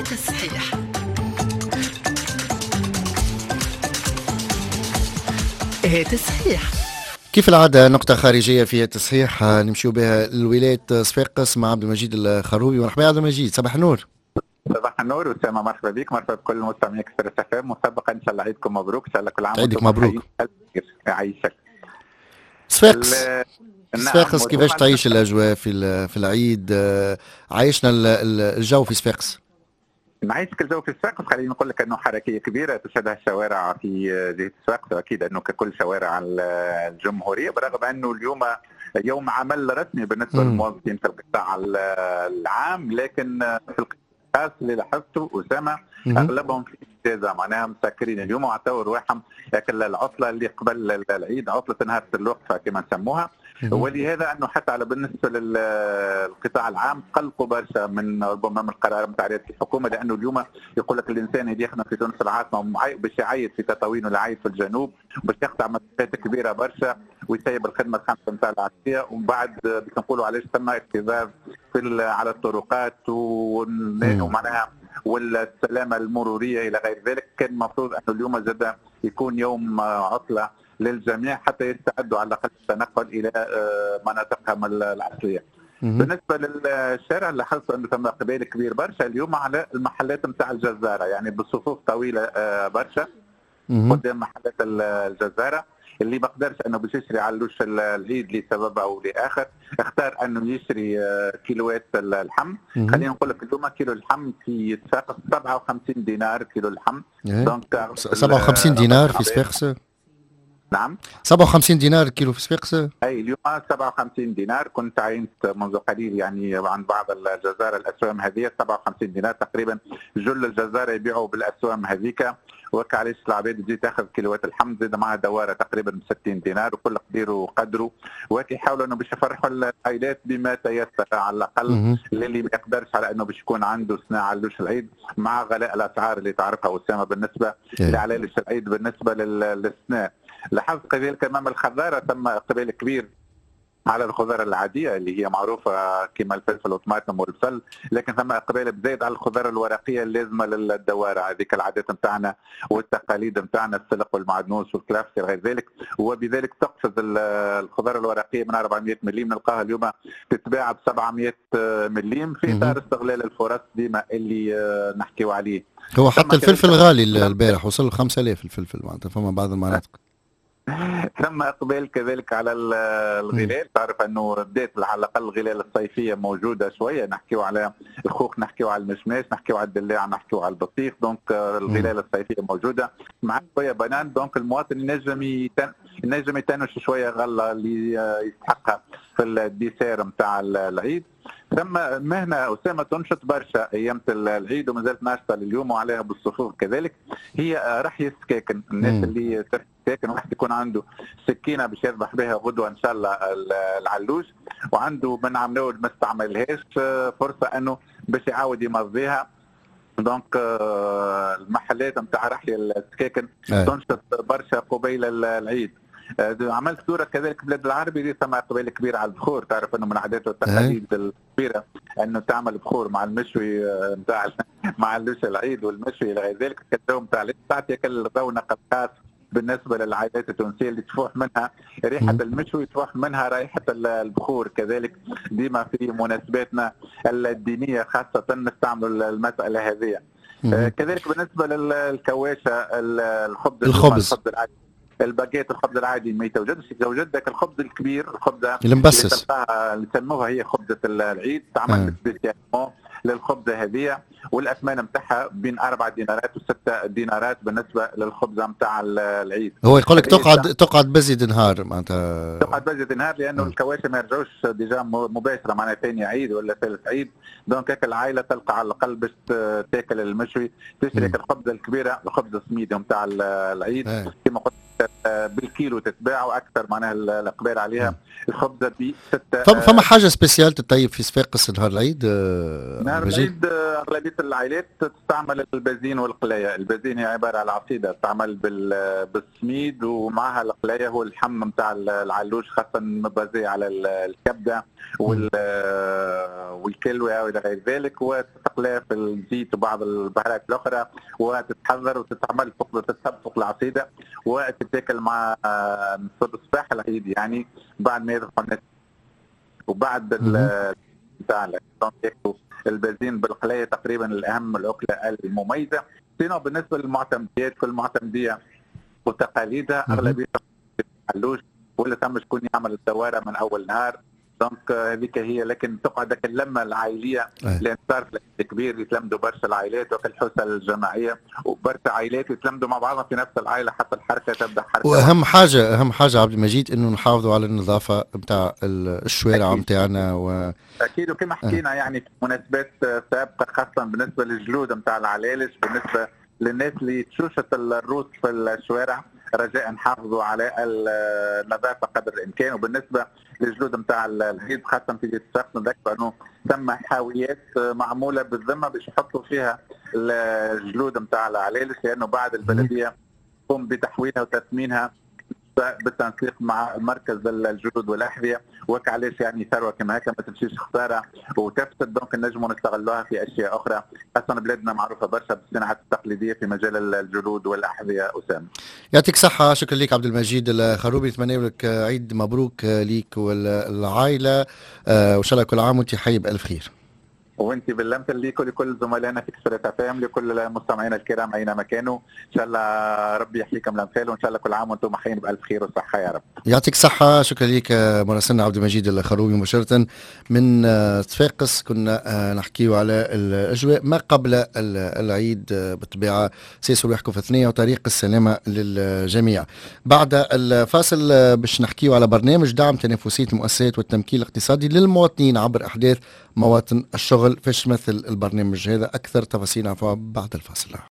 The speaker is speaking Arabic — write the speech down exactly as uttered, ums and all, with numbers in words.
هات الصحيح. هات الصحيح. كيف العادة نقطة خارجية في التصحيح نمشيو بها لولاية صفاقس مع عبد المجيد الخروبي. مرحبا عبد المجيد، صباح النور. صباح النور وسامة، مرحبا بك، مرحبا بكل مستمعيك ستريس اف ام. مسبقا ان شاء الله عيدكم مبروك، ان شاء الله كل عام عيدك مبروك. يعيشك. صفاقس صفاقس نعم، كيفاش تعيش الاجواء في في العيد؟ عايشنا الجو في صفاقس. نعيشك الجو في صفاقس، خليني نقول لك انه حركيه كبيره تشهدها الشوارع في جهه صفاقس، واكيد انه ككل شوارع الجمهوريه، برغم انه اليوم يوم عمل رسمي بالنسبه للموظفين في القطاع العام، لكن في القطاع الخاص اللي لاحظته اسامه اغلبهم في اجازه، معناها مسكرين اليوم وعطوا رواحهم العطله اللي قبل العيد، عطله نهار الوقفه كما نسموها. ولهذا انه حتى على بالنسبه للقطاع العام قلقوا برشا من ربما من القرار نتاع رئاسه الحكومه، لانه اليوم يقول لك الانسان اللي يخدم في تونس العاصمه باش يعيد في تطاوين ولا يعيد في الجنوب باش يقطع مسافات كبيره برشا ويسيب الخدمه الخامسه نتاع العشيه، ومن بعد باش نقولوا علاش ثم اكتظاظ في على الطرقات ومعناها والسلامه المروريه الى غير ذلك. كان المفروض انه اليوم زاد يكون يوم عطله للجميع حتى يستعدوا على الاقل التنقل الى مناطقهم الاصليه. بالنسبه للشارع لاحظت انه ثم اقبال كبير برشا اليوم على المحلات نتاع الجزاره، يعني بالصفوف طويله برشا قدام محلات الجزاره. اللي ما قدرش انه باش يشري علوش العيد لسبب او لاخر اختار انه يشري كيلوات اللحم. خلينا نقول لك اليوم كيلو اللحم في صفاقس سبعة وخمسين دينار كيلو اللحم. دونك سبعة وخمسين دينار في صفاقس. نعم سبعة وخمسين دينار كيلو في صفاقس. اي اليوم سبعة وخمسين دينار. كنت عينت منذ قليل يعني عن بعض الجزائر الاسوام هذه سبعة وخمسين دينار تقريبا. جل الجزائر يبيعوا بالاسوام هذيك، وك علاش العباد تجي تاخذ كيلوات اللحم زاد معها دواره تقريبا ب ستين دينار، وكل قدير وقدره، وكي يحاولوا انه باش يفرحوا العائلات بما تيسر على الاقل للي ما يقدرش على انه باش يكون عنده صناعه علوش العيد، مع غلاء الاسعار اللي تعرفها اسامه بالنسبه لعلالش العيد بالنسبه للصناع. لاحظت كذلك امام الخضاره تم اقبال كبير على الخضار العاديه اللي هي معروفه كما الفلفل والطماطم والبصل، لكن ثم اقبال بزايد على الخضار الورقيه اللازمه للدواره، هذيك العادات نتاعنا والتقاليد نتاعنا، السلق والمعدنوس والكلافس غير ذلك. وبذلك تقفز الخضار الورقيه من أربعمائة مليم نلقاها اليوم تتباع ب سبعمائة مليم في اطار استغلال الفرص ديما اللي نحكيو عليه. هو حتى الفلفل غالي البارح وصل ل خمسة آلاف الفلفل معناتها فما بعض المناطق. ثم اقبال كذلك على الغلال، تعرف انه بدات على الاقل الغلال الصيفيه موجوده شويه، نحكيو على الخوخ، نحكيو على المشماش، نحكيو على الدلاع، نحكيو على البطيخ، دونك الغلال الصيفيه موجوده مع شويه بنان، دونك المواطن ينجم يتن... ينجم يتنش شويه غله اللي يستحقها في الديسير نتاع العيد. ثم مهنه اسامه تنشط برشا ايام العيد ومازالت ناشطه لليوم وعليها بالصفوف كذلك، هي رحي السكاكن. الناس مم. اللي ترحي السكاكن واحد يكون عنده سكينه باش يذبح بها غدوه ان شاء الله العلوش، وعنده من عملوه ما استعملهاش فرصه انه باش يعاود يمضيها. دونك المحلات نتاع رحي السكاكن تنشط برشا قبيل العيد. عملت دورة كذلك بلاد العربي ثم اقبال كبير على البخور، تعرف انه من عادات والتقاليد الكبيره انه تعمل بخور مع المشوي نتاع مع علوش العيد والمشوي الى غير ذلك. الجو نتاع العيد تعطي الرونق الخاص بالنسبه للعائلات التونسيه اللي تفوح منها ريحه المشوي، تفوح منها رائحه البخور كذلك. ديما في مناسباتنا الدينيه خاصه نستعملوا المساله هذه. كذلك بالنسبه للكواشه الخبز الخبز الباكيت الخبز العادي ما يتوجدش، يتوجد ذاك الخبز الكبير، الخبزه المبسس اللي يسموها هي خبزه العيد، تعمل سبيسيالمون للخبزه هذه، والاثمان نتاعها بين اربع دينارات وستة دينارات بالنسبه للخبزه نتاع العيد. هو يقول لك تقعد تقعد بزيد نهار معناتها تقعد بزيد نهار لانه الكواشي ما يرجعوش ديجا مباشره معناها ثاني عيد ولا ثالث عيد، دونك هيك العائله تلقى على الاقل باش تاكل المشوي تشري الخبزه الكبيره، الخبز السميد نتاع العيد كما قلت بالكيلو تتباع واكثر معناها الاقبال عليها. الخبزه ب ستة. فما حاجه سبيسيال تطيب في صفاقس نهار العيد؟ نهار العيد اغلبيه العائلات تستعمل البازين والقلايه. البازين هي عباره على عصيده تعمل بالسميد ومعها القلايه هو اللحم نتاع العلوش، خاصه مبازيه على الكبده والكلوه والى غير ذلك، اقلاف الزيت وبعض البهارات الاخرى، وتتحضر وتتعمل فوق تتسب فوق العصيده وتتاكل مع نصب الصباح العيد يعني بعد ما يذبحوا الناس. وبعد نتاع ياكلوا البازين بالقلايه تقريبا الاهم الاكله المميزه. سينو بالنسبه للمعتمديات في المعتمديه وتقاليدها اغلبيتها حلوش ولا ثم شكون يعمل الدواره من اول نهار. دونك هذيك هي، لكن تقعد اللمه العائليه لان صار كبير يتلمدوا برشا العائلات وفي الحوسه الجماعيه وبرشا عائلات يتلمدوا مع بعضهم في نفس العائله حتى الحركه تبدا حركه. واهم حاجه اهم حاجه عبد المجيد انه نحافظوا على النظافه نتاع الشوارع نتاعنا و... اكيد. وكما حكينا يعني في مناسبات سابقه خاصه بالنسبه للجلود نتاع العلالش، بالنسبه للناس اللي تشوشت الروس في الشوارع رجاء نحافظوا على النظافه قدر الامكان. وبالنسبه للجلود نتاع العيد خاصه في جهه الصفاقس نذكر انه ثم حاويات معموله بالذمه باش يحطوا فيها الجلود نتاع العلالش، لانه بعد البلديه تقوم بتحويلها وتثمينها بالتنسيق مع مركز الجلود والاحذيه، وكعلاش يعني ثروه كما هكا ما تمشيش خساره وتفسد. دونك نجموا نستغلوها في اشياء اخرى، خاصه بلادنا معروفه برشا بالصناعات التقليديه في مجال الجلود والاحذيه. اسامه يعطيك الصحه، شكرا لك عبد المجيد الخروبي، نتمنى لك عيد مبروك ليك والعائله، وان شاء الله كل عام وانت حي بالف خير. وانت باللمسه ليك ولكل زملائنا في كسرة افام، لكل مستمعينا الكرام اينما كانوا، ان شاء الله ربي يحييكم الامثال، وان شاء الله كل عام وانتم حيين بالف خير وصحه يا رب. يعطيك الصحه، شكرا لك مراسلنا عبد المجيد الخروبي مباشره من صفاقس. كنا نحكيو على الاجواء ما قبل العيد بالطبيعه، سياسه الوحكه في اثنين وطريق السلامه للجميع. بعد الفاصل باش نحكيو على برنامج دعم تنافسيه المؤسسات والتمكين الاقتصادي للمواطنين عبر احداث مواطن الشغل. فاش تمثل البرنامج هذا؟ اكثر تفاصيل بعد الفاصل.